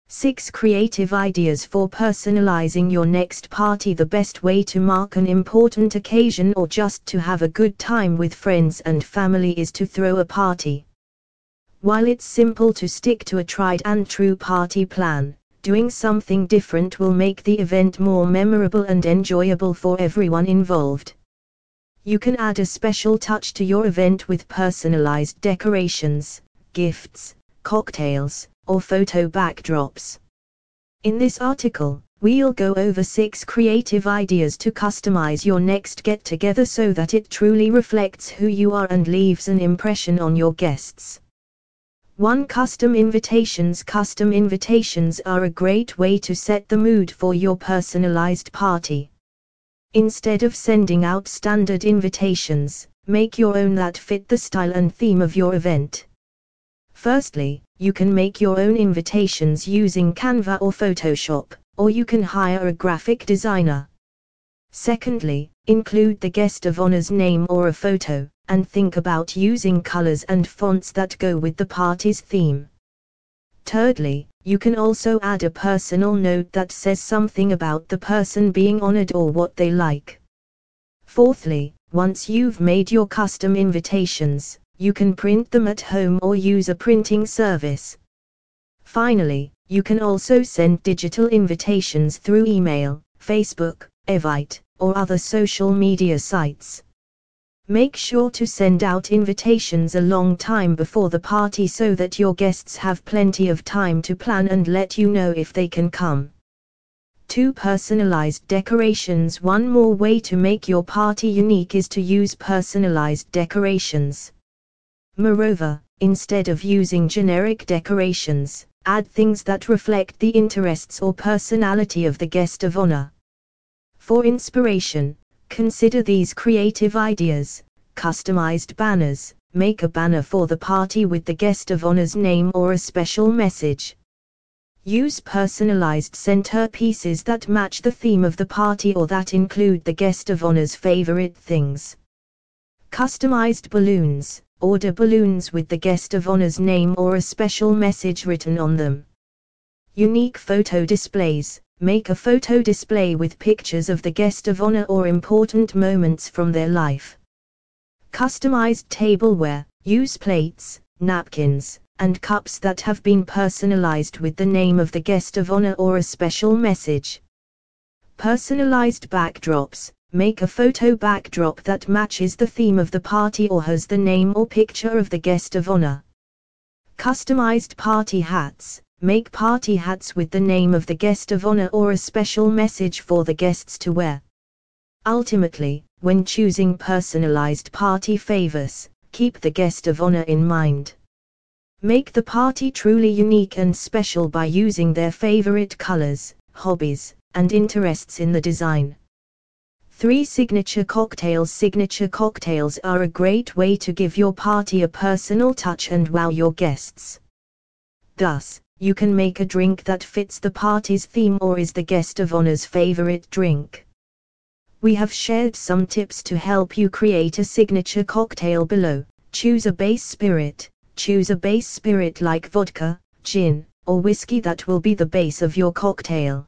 6 creative ideas for personalizing your next party. The best way to mark an important occasion or just to have a good time with friends and family is to throw a party. While it's simple to stick to a tried and true party plan, doing something different will make the event more memorable and enjoyable for everyone involved. You can add a special touch to your event with personalized decorations, gifts, cocktails, or photo backdrops. In this article, we'll go over 6 creative ideas to customize your next get-together so that it truly reflects who you are and leaves an impression on your guests. 1. Custom invitations. Custom invitations are a great way to set the mood for your personalized party. Instead of sending out standard invitations, make your own that fit the style and theme of your event. Firstly, you can make your own invitations using Canva or Photoshop, or you can hire a graphic designer. Secondly, include the guest of honor's name or a photo, and think about using colors and fonts that go with the party's theme. Thirdly, you can also add a personal note that says something about the person being honored or what they like. Fourthly, once you've made your custom invitations, you can print them at home or use a printing service. Finally, you can also send digital invitations through email, Facebook, Evite, or other social media sites. Make sure to send out invitations a long time before the party so that your guests have plenty of time to plan and let you know if they can come. 2. Personalized decorations. One more way to make your party unique is to use personalized decorations. Moreover, instead of using generic decorations, add things that reflect the interests or personality of the guest of honor. For inspiration, consider these creative ideas. Customized banners. Make a banner for the party with the guest of honor's name or a special message. Use personalized centerpieces that match the theme of the party or that include the guest of honor's favorite things. Customized balloons. Order balloons with the guest of honor's name or a special message written on them. Unique photo displays. Make a photo display with pictures of the guest of honor or important moments from their life. Customized tableware. Use plates, napkins, and cups that have been personalized with the name of the guest of honor or a special message. Personalized backdrops. Make a photo backdrop that matches the theme of the party or has the name or picture of the guest of honor. Customized party hats. Make party hats with the name of the guest of honor or a special message for the guests to wear. Ultimately, when choosing personalized party favors, keep the guest of honor in mind. Make the party truly unique and special by using their favorite colors, hobbies, and interests in the design. 3. Signature cocktails. Signature cocktails are a great way to give your party a personal touch and wow your guests. Thus, you can make a drink that fits the party's theme or is the guest of honor's favorite drink. We have shared some tips to help you create a signature cocktail below. Choose a base spirit. Choose a base spirit like vodka, gin, or whiskey that will be the base of your cocktail.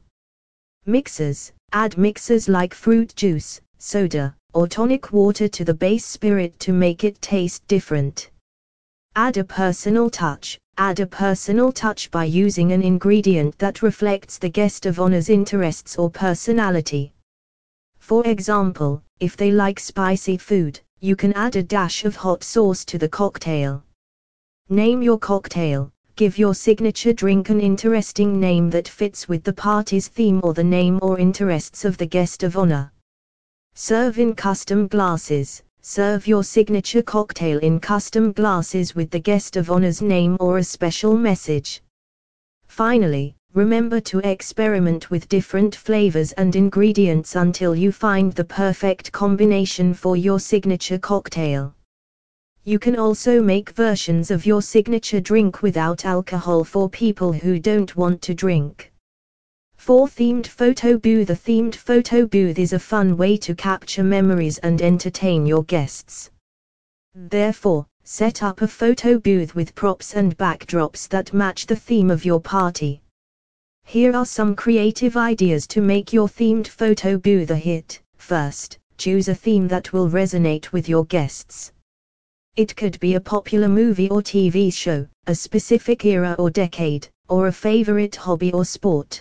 Mixers. Add mixers like fruit juice, soda, or tonic water to the base spirit to make it taste different. Add a personal touch. Add a personal touch by using an ingredient that reflects the guest of honor's interests or personality. For example, if they like spicy food, you can add a dash of hot sauce to the cocktail. Name your cocktail. Give your signature drink an interesting name that fits with the party's theme or the name or interests of the guest of honor. Serve in custom glasses. Serve your signature cocktail in custom glasses with the guest of honor's name or a special message. Finally, remember to experiment with different flavors and ingredients until you find the perfect combination for your signature cocktail. You can also make versions of your signature drink without alcohol for people who don't want to drink. 4. Themed photo booth. A themed photo booth is a fun way to capture memories and entertain your guests. Therefore, set up a photo booth with props and backdrops that match the theme of your party. Here are some creative ideas to make your themed photo booth a hit. First, choose a theme that will resonate with your guests. It could be a popular movie or TV show, a specific era or decade, or a favorite hobby or sport.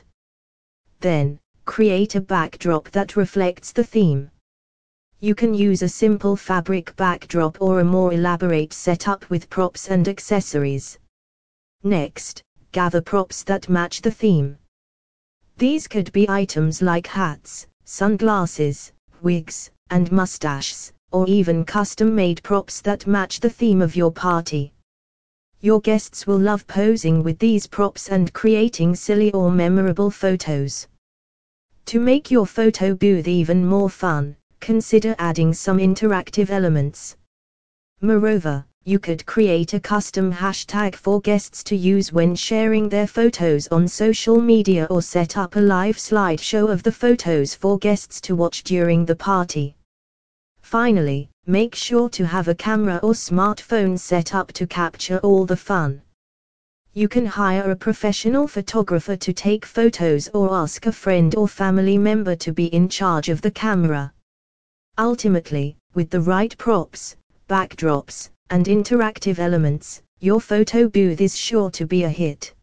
Then, create a backdrop that reflects the theme. You can use a simple fabric backdrop or a more elaborate setup with props and accessories. Next, gather props that match the theme. These could be items like hats, sunglasses, wigs, and mustaches, or even custom-made props that match the theme of your party. Your guests will love posing with these props and creating silly or memorable photos. To make your photo booth even more fun, consider adding some interactive elements. Moreover, you could create a custom hashtag for guests to use when sharing their photos on social media or set up a live slideshow of the photos for guests to watch during the party. Finally, make sure to have a camera or smartphone set up to capture all the fun. You can hire a professional photographer to take photos or ask a friend or family member to be in charge of the camera. Ultimately, with the right props, backdrops, and interactive elements, your photo booth is sure to be a hit.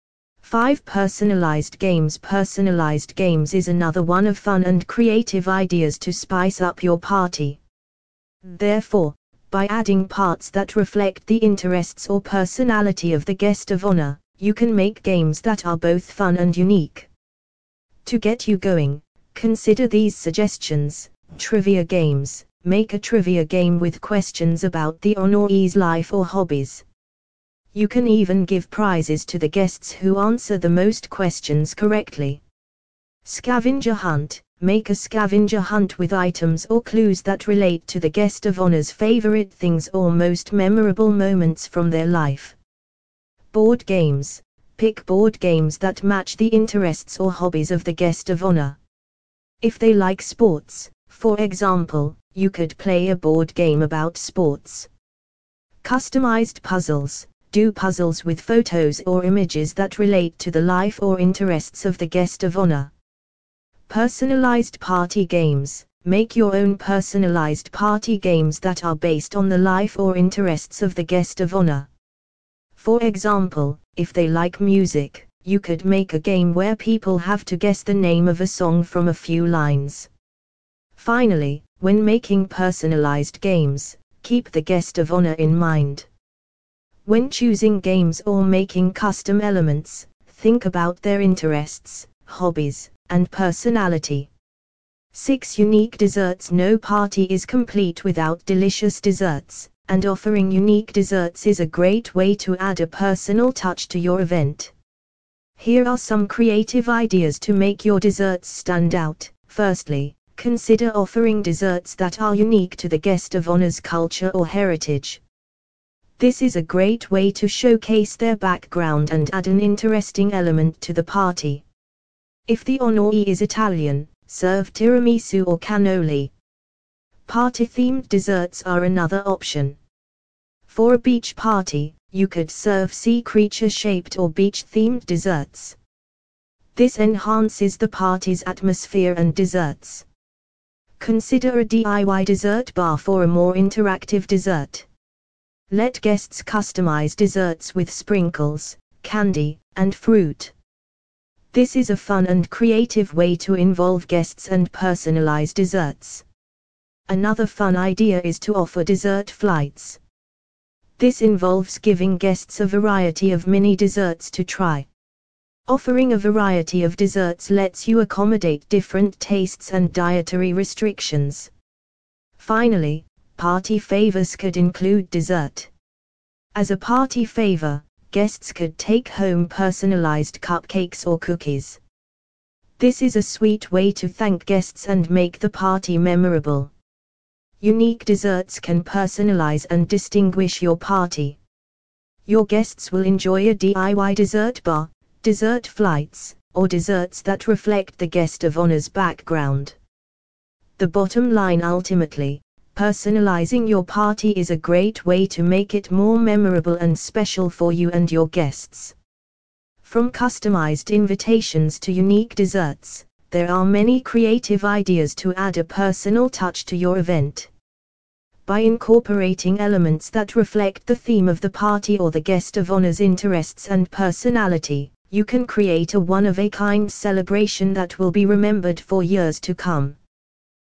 5. Personalized games. Personalized games is another one of fun and creative ideas to spice up your party. Therefore, by adding parts that reflect the interests or personality of the guest of honor, you can make games that are both fun and unique. To get you going, consider these suggestions. Trivia games. Make a trivia game with questions about the honoree's life or hobbies. You can even give prizes to the guests who answer the most questions correctly. Scavenger hunt. Make a scavenger hunt with items or clues that relate to the guest of honor's favorite things or most memorable moments from their life. Board games. Pick board games that match the interests or hobbies of the guest of honor. If they like sports, for example, you could play a board game about sports. Customized puzzles. Do puzzles with photos or images that relate to the life or interests of the guest of honor. Personalized party games. Make your own personalized party games that are based on the life or interests of the guest of honor. For example, if they like music, you could make a game where people have to guess the name of a song from a few lines. Finally, when making personalized games, keep the guest of honor in mind. When choosing games or making custom elements, think about their interests, hobbies, and personality. 6. Unique desserts. No party is complete without delicious desserts, and offering unique desserts is a great way to add a personal touch to your event. Here are some creative ideas to make your desserts stand out. Firstly, consider offering desserts that are unique to the guest of honor's culture or heritage. This is a great way to showcase their background and add an interesting element to the party. If the honoree is Italian, serve tiramisu or cannoli. Party-themed desserts are another option. For a beach party, you could serve sea creature-shaped or beach-themed desserts. This enhances the party's atmosphere and desserts. Consider a DIY dessert bar for a more interactive dessert. Let guests customize desserts with sprinkles, candy, and fruit. This is a fun and creative way to involve guests and personalize desserts. Another fun idea is to offer dessert flights. This involves giving guests a variety of mini desserts to try. Offering a variety of desserts lets you accommodate different tastes and dietary restrictions. Finally, party favors could include dessert. As a party favor, guests could take home personalized cupcakes or cookies. This is a sweet way to thank guests and make the party memorable. Unique desserts can personalize and distinguish your party. Your guests will enjoy a DIY dessert bar, dessert flights, or desserts that reflect the guest of honor's background. The bottom line: ultimately, personalizing your party is a great way to make it more memorable and special for you and your guests. From customized invitations to unique desserts, there are many creative ideas to add a personal touch to your event. By incorporating elements that reflect the theme of the party or the guest of honor's interests and personality, you can create a one-of-a-kind celebration that will be remembered for years to come.